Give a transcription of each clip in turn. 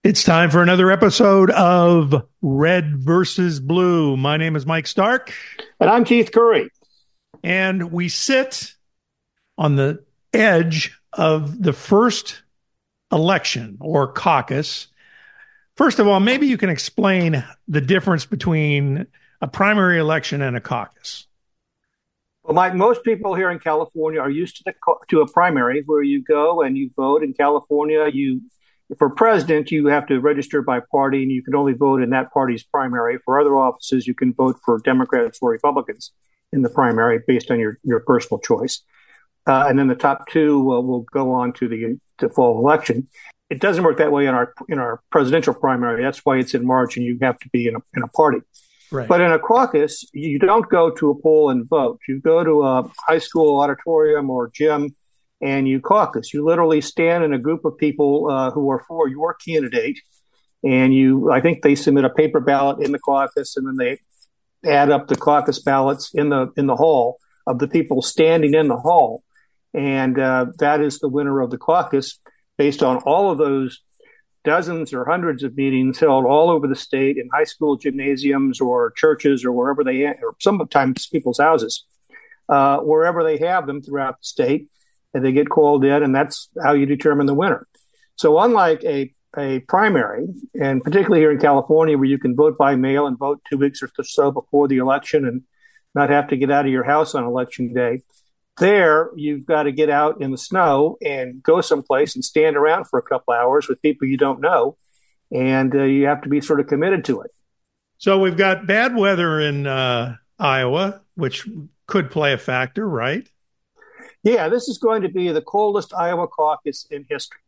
It's time for another episode of Red versus Blue. My name is Mike Stark. And I'm Keith Curry. And we sit on the edge of the first election or caucus. First of all, maybe you can explain the difference between a primary election and a caucus. Well, Mike, most people here in California are used to a primary where you go and you vote. In California, for president, you have to register by party, and you can only vote in that party's primary. For other offices, you can vote for Democrats or Republicans in the primary based on your personal choice. And then the top two will go on to the fall election. It doesn't work that way in our presidential primary. That's why it's in March, and you have to be in a party. Right. But in a caucus, you don't go to a poll and vote. You go to a high school auditorium or gym, and you caucus. You literally stand in a group of people who are for your candidate, and I think they submit a paper ballot in the caucus, and then they add up the caucus ballots in the hall of the people standing in the hall, and that is the winner of the caucus based on all of those dozens or hundreds of meetings held all over the state in high school gymnasiums or churches or wherever or sometimes people's houses, wherever they have them throughout the state. And they get called in, and that's how you determine the winner. So unlike a primary, and particularly here in California where you can vote by mail and vote 2 weeks or so before the election and not have to get out of your house on election day, there you've got to get out in the snow and go someplace and stand around for a couple hours with people you don't know, and you have to be sort of committed to it. So we've got bad weather in Iowa, which could play a factor, right? Yeah, this is going to be the coldest Iowa caucus in history.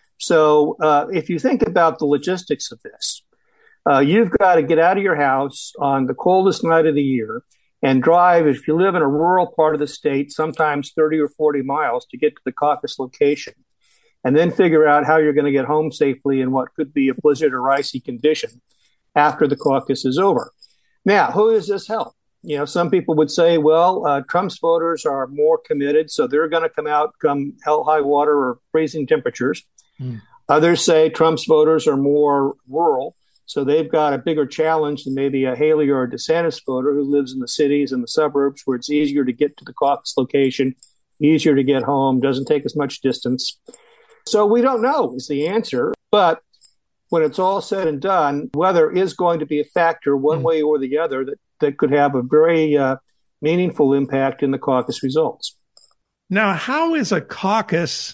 So if you think about the logistics of this, you've got to get out of your house on the coldest night of the year and drive, if you live in a rural part of the state, sometimes 30 or 40 miles to get to the caucus location, and then figure out how you're going to get home safely in what could be a blizzard or icy condition after the caucus is over. Now, who does this help? Some people would say, well, Trump's voters are more committed, so they're going to come out come hell, high water or freezing temperatures. Others say Trump's voters are more rural, so they've got a bigger challenge than maybe a Haley or a DeSantis voter who lives in the cities and the suburbs where it's easier to get to the caucus location, easier to get home, doesn't take as much distance. So we don't know is the answer, but when it's all said and done, weather is going to be a factor one way or the other that could have a very meaningful impact in the caucus results. Now, how is a caucus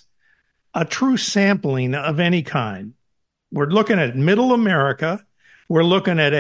a true sampling of any kind? We're looking at middle America. We're looking at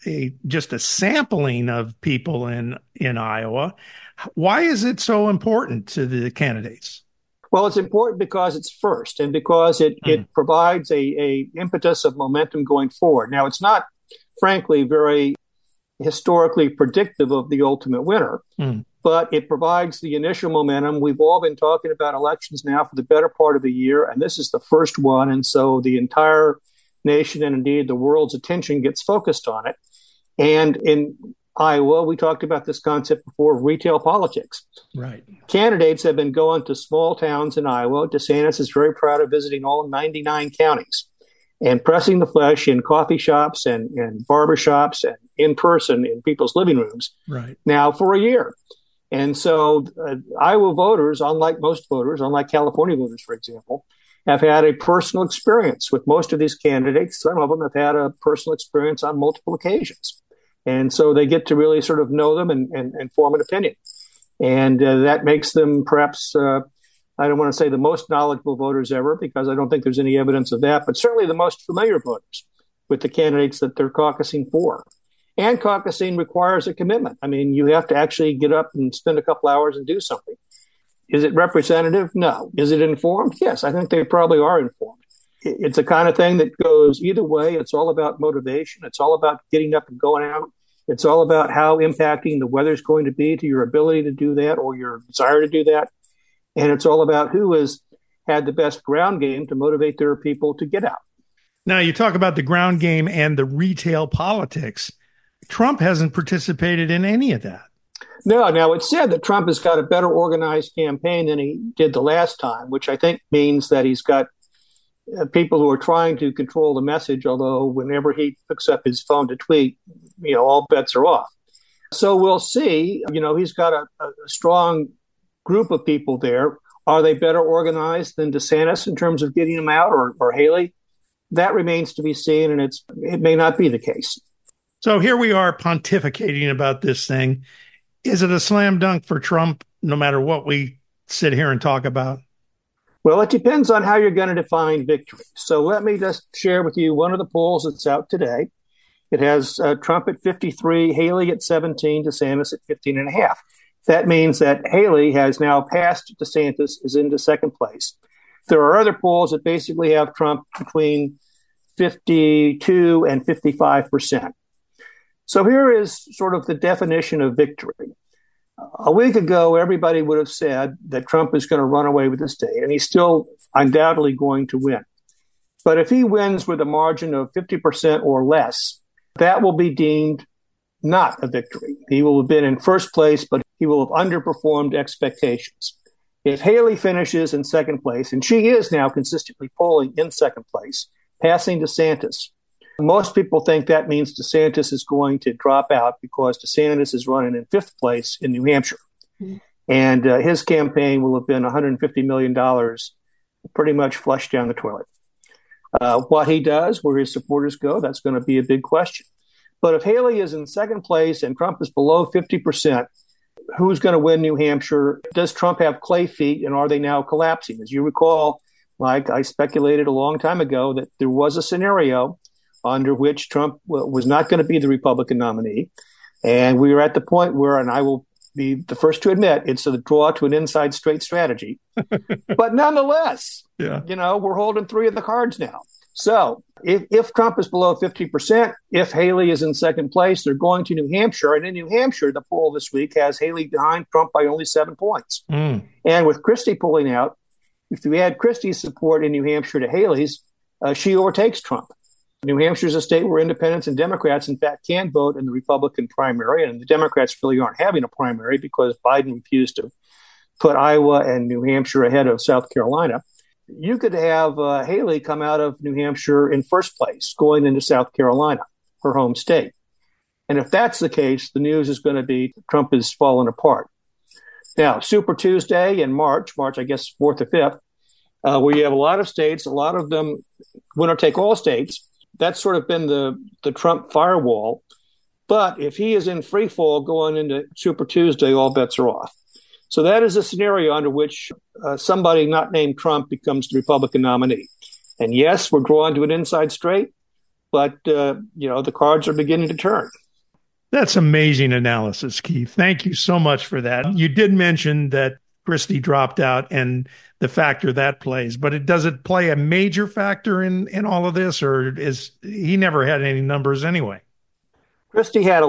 just a sampling of people in Iowa. Why is it so important to the candidates? Well, it's important because it's first and because it provides a impetus of momentum going forward. Now, it's not, frankly, very historically predictive of the ultimate winner, but it provides the initial momentum. We've all been talking about elections now for the better part of a year, and this is the first one. And so the entire nation and indeed the world's attention gets focused on it. And in Iowa, we talked about this concept before, retail politics. Right. Candidates have been going to small towns in Iowa. DeSantis is very proud of visiting all 99 counties and pressing the flesh in coffee shops and barber shops and in person in people's living rooms now for a year. And so Iowa voters, unlike most voters, unlike California voters, for example, have had a personal experience with most of these candidates. Some of them have had a personal experience on multiple occasions. And so they get to really sort of know them and form an opinion. And that makes them perhaps, I don't want to say the most knowledgeable voters ever, because I don't think there's any evidence of that, but certainly the most familiar voters with the candidates that they're caucusing for. And caucusing requires a commitment. I mean, you have to actually get up and spend a couple hours and do something. Is it representative? No. Is it informed? Yes, I think they probably are informed. It's the kind of thing that goes either way. It's all about motivation. It's all about getting up and going out. It's all about how impacting the weather is going to be to your ability to do that or your desire to do that. And it's all about who has had the best ground game to motivate their people to get out. Now, you talk about the ground game and the retail politics. Trump hasn't participated in any of that. No. Now, it's said that Trump has got a better organized campaign than he did the last time, which I think means that he's got people who are trying to control the message, although whenever he picks up his phone to tweet, all bets are off. So we'll see. He's got a strong group of people there. Are they better organized than DeSantis in terms of getting him out, or Haley? That remains to be seen, and it may not be the case. So here we are pontificating about this thing. Is it a slam dunk for Trump, no matter what we sit here and talk about? Well, it depends on how you're going to define victory. So let me just share with you one of the polls that's out today. It has Trump at 53, Haley at 17, DeSantis at 15.5. That means that Haley has now passed DeSantis, is into second place. There are other polls that basically have Trump between 52 and 55%. So here is sort of the definition of victory. A week ago, everybody would have said that Trump is going to run away with the state, and he's still undoubtedly going to win. But if he wins with a margin of 50% or less, that will be deemed not a victory. He will have been in first place, but he will have underperformed expectations. If Haley finishes in second place, and she is now consistently polling in second place, passing DeSantis, most people think that means DeSantis is going to drop out because DeSantis is running in fifth place in New Hampshire. Mm-hmm. And his campaign will have been $150 million pretty much flushed down the toilet. What he does, where his supporters go, that's going to be a big question. But if Haley is in second place and Trump is below 50%, who's going to win New Hampshire? Does Trump have clay feet, and are they now collapsing? As you recall, Mike, I speculated a long time ago that there was a scenario under which Trump was not going to be the Republican nominee. And we were at the point where, and I will be the first to admit, it's a draw to an inside straight strategy. But nonetheless, we're holding three of the cards now. So if Trump is below 50%, if Haley is in second place, they're going to New Hampshire. And in New Hampshire, the poll this week has Haley behind Trump by only 7 points. Mm. And with Christie pulling out, if you add Christie's support in New Hampshire to Haley's, she overtakes Trump. New Hampshire is a state where independents and Democrats, in fact, can vote in the Republican primary, and the Democrats really aren't having a primary because Biden refused to put Iowa and New Hampshire ahead of South Carolina. You could have Haley come out of New Hampshire in first place, going into South Carolina, her home state. And if that's the case, the news is going to be Trump is falling apart. Now, Super Tuesday in March, I guess 4th or 5th, where you have a lot of states, a lot of them winner-take-all states. That's sort of been the Trump firewall. But if he is in free fall going into Super Tuesday, all bets are off. So that is a scenario under which somebody not named Trump becomes the Republican nominee. And yes, we're drawn to an inside straight, but the cards are beginning to turn. That's amazing analysis, Keith. Thank you so much for that. You did mention that Christie dropped out and the factor that plays, but does it play a major factor in all of this, or is he never had any numbers anyway? Christie had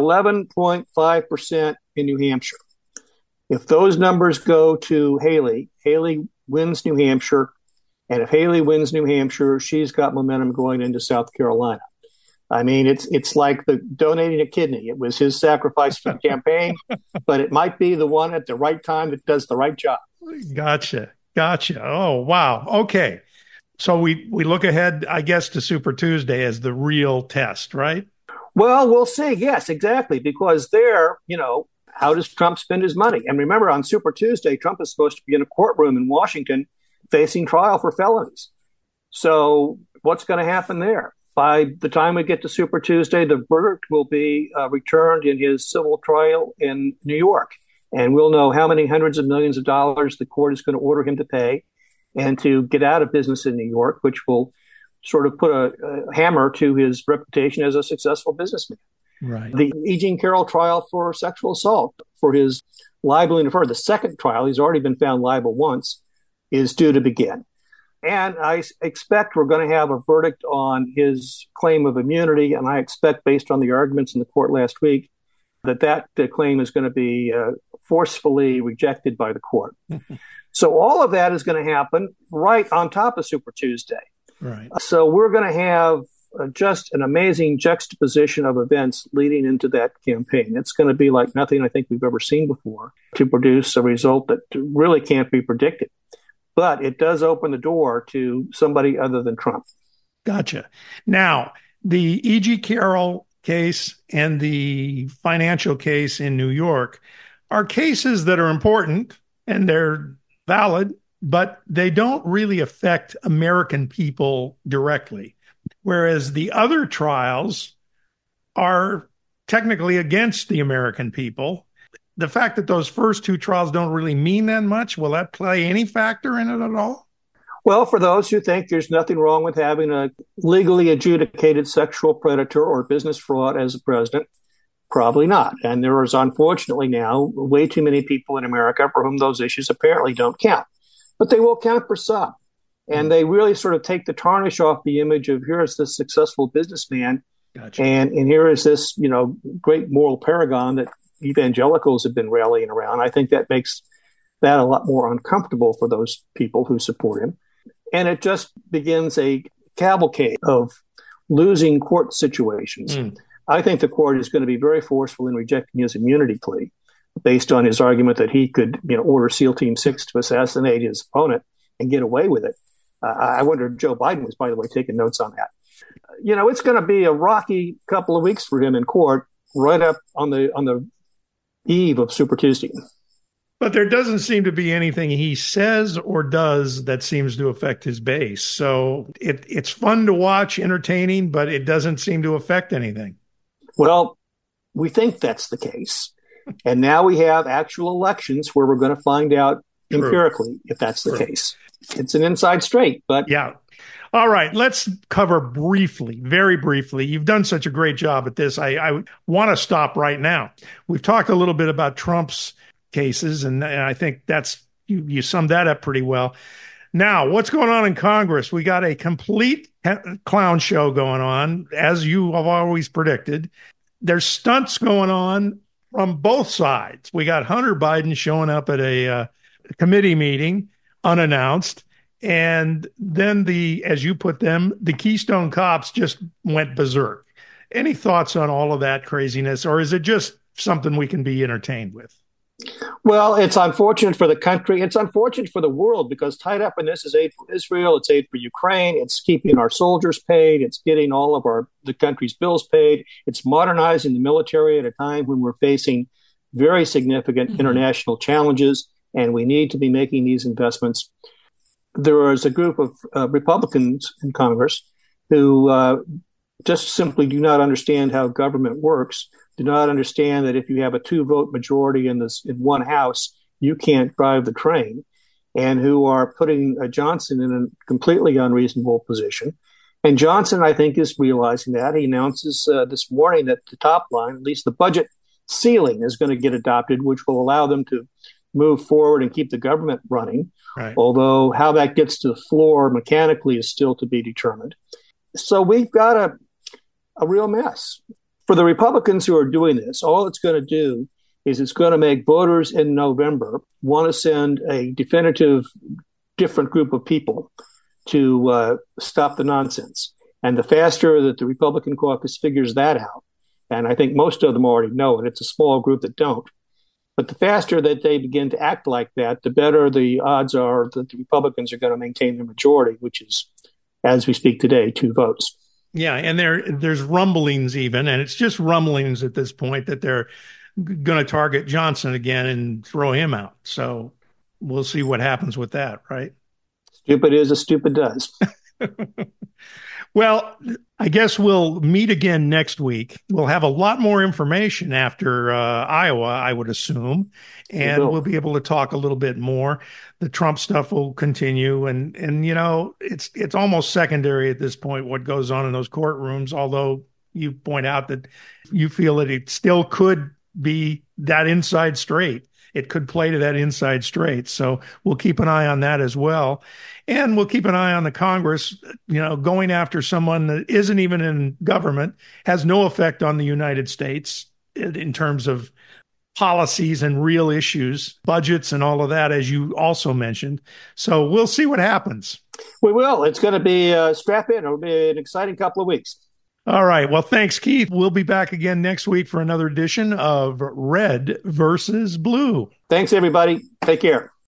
11.5% in New Hampshire. If those numbers go to Haley, Haley wins New Hampshire, and if Haley wins New Hampshire, she's got momentum going into South Carolina. I mean, it's like donating a kidney. It was his sacrifice for the campaign, but it might be the one at the right time that does the right job. Gotcha. Oh, wow. Okay. So we look ahead, I guess, to Super Tuesday as the real test, right? Well, we'll see. Yes, exactly. Because there, how does Trump spend his money? And remember, on Super Tuesday, Trump is supposed to be in a courtroom in Washington facing trial for felonies. So what's going to happen there? By the time we get to Super Tuesday, the verdict will be returned in his civil trial in New York. And we'll know how many hundreds of millions of dollars the court is going to order him to pay and to get out of business in New York, which will sort of put a hammer to his reputation as a successful businessman. Right. The E. Jean Carroll trial for sexual assault, for his libeling of her, the second trial, he's already been found liable once, is due to begin. And I expect we're going to have a verdict on his claim of immunity. And I expect, based on the arguments in the court last week, that claim is going to be forcefully rejected by the court. So all of that is going to happen right on top of Super Tuesday. Right. So we're going to have just an amazing juxtaposition of events leading into that campaign. It's going to be like nothing I think we've ever seen before to produce a result that really can't be predicted. but it does open the door to somebody other than Trump. Gotcha. Now, the E.G. Carroll case and the financial case in New York are cases that are important and they're valid, but they don't really affect American people directly. Whereas the other trials are technically against the American people. The fact that those first two trials don't really mean that much, will that play any factor in it at all? Well, for those who think there's nothing wrong with having a legally adjudicated sexual predator or business fraud as a president, probably not. And there is, unfortunately, now way too many people in America for whom those issues apparently don't count. But they will count for some. And they really sort of take the tarnish off the image of here is this successful businessman. Gotcha. And here is this, great moral paragon that evangelicals have been rallying around. I think that makes that a lot more uncomfortable for those people who support him. And it just begins a cavalcade of losing court situations. I think the court is going to be very forceful in rejecting his immunity plea based on his argument that he could, order SEAL Team 6 to assassinate his opponent and get away with it. I wonder if Joe Biden was, by the way, taking notes on that. It's going to be a rocky couple of weeks for him in court right up on the eve of Super Tuesday. But there doesn't seem to be anything he says or does that seems to affect his base. So it's fun to watch, entertaining, but it doesn't seem to affect anything. Well, we think that's the case. And now we have actual elections where we're going to find out empirically if that's the case. It's an inside straight, but... Yeah. All right, let's cover briefly, very briefly. You've done such a great job at this. I want to stop right now. We've talked a little bit about Trump's cases, and I think that's you summed that up pretty well. Now, what's going on in Congress? We got a complete clown show going on, as you have always predicted. There's stunts going on from both sides. We got Hunter Biden showing up at a committee meeting unannounced. And then as you put them, the Keystone Cops just went berserk. Any thoughts on all of that craziness, or is it just something we can be entertained with? Well, it's unfortunate for the country. It's unfortunate for the world because tied up in this is aid for Israel. It's aid for Ukraine. It's keeping our soldiers paid. It's getting all of the country's bills paid. It's modernizing the military at a time when we're facing very significant international challenges, and we need to be making these investments. There is a group of Republicans in Congress who just simply do not understand how government works, do not understand that if you have a 2-vote majority in one house, you can't drive the train, and who are putting Johnson in a completely unreasonable position. And Johnson, I think, is realizing that. He announces this morning that the top line, at least the budget ceiling, is going to get adopted, which will allow them to move forward and keep the government running. Right. Although how that gets to the floor mechanically is still to be determined. So we've got a real mess. For the Republicans who are doing this, all it's going to do is it's going to make voters in November want to send a definitive different group of people to stop the nonsense. And the faster that the Republican caucus figures that out, and I think most of them already know it, it's a small group that don't, but the faster that they begin to act like that, the better the odds are that the Republicans are going to maintain the majority, which is, as we speak today, 2 votes. Yeah, and there's rumblings even, and it's just rumblings at this point that they're going to target Johnson again and throw him out. So we'll see what happens with that, right? Stupid is as stupid does. Well, I guess we'll meet again next week. We'll have a lot more information after Iowa, I would assume, and we'll be able to talk a little bit more. The Trump stuff will continue, and it's almost secondary at this point what goes on in those courtrooms, although you point out that you feel that it still could be that inside straight. It could play to that inside straight. So we'll keep an eye on that as well. And we'll keep an eye on the Congress, going after someone that isn't even in government, has no effect on the United States in terms of policies and real issues, budgets and all of that, as you also mentioned. So we'll see what happens. We will. It's going to be strap in. It'll be an exciting couple of weeks. All right. Well, thanks, Keith. We'll be back again next week for another edition of Red versus Blue. Thanks, everybody. Take care.